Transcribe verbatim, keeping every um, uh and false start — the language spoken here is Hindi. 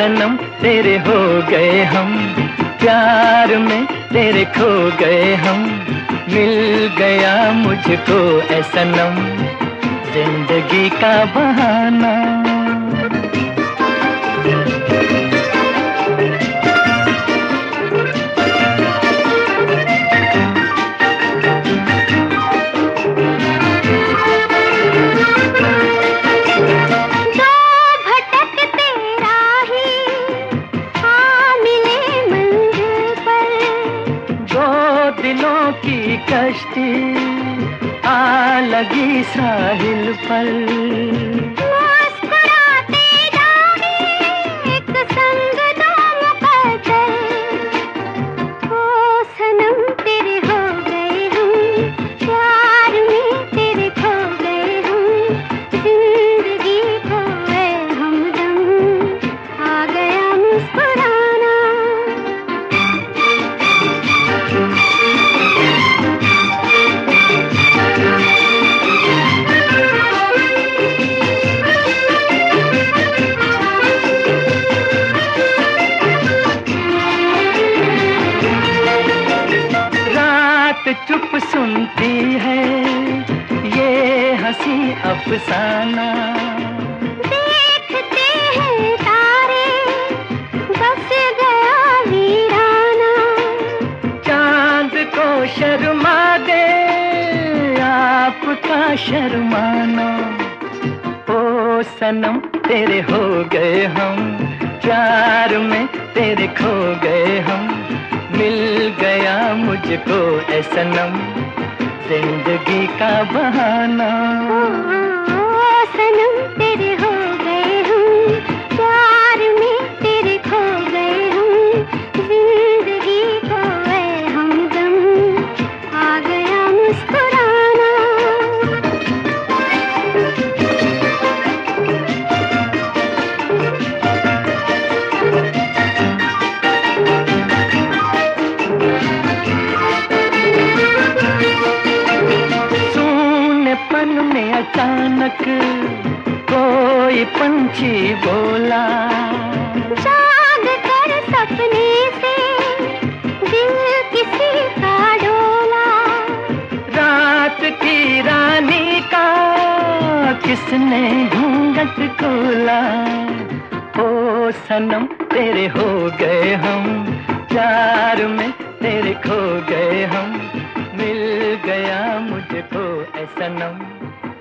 सनम तेरे हो गए हम, प्यार में तेरे खो गए हम। मिल गया मुझको ऐ सनम जिंदगी का बहाना। दिलों की कश्ती आ लगी साहिल पर, मुस्कुराते जाने एक संग दो मुकद्दर। ओ सनम तेरे हो गए हम, प्यार में तेरे खो गए हम। जिंदगी खोए हमदम आ गया मुस्कुराना। चुप सुनती है ये हंसी अफसाना। देखते हैं तारे बस गया वीराना। चांद को शर्मा दे आपका शर्माना। ओ सनम तेरे हो गए हम, प्यार में तेरे खो गए हम। मिल गया मुझको ऐ सनम जिंदगी का बहाना। ओ सनम तेरे हो गए हम, प्यार में तेरे खो गए हम। जिंदगी खोए हमदम आ गया मुस्कुराना। पन में अचानक कोई पंछी बोला, जाग कर सपने से दिल किसी का डोला। रात की रानी का किसने घूंघट खोला। ओ सनम तेरे हो गए हम, प्यार में तेरे खो गए हम। मिल गया मुझको ऐ सनम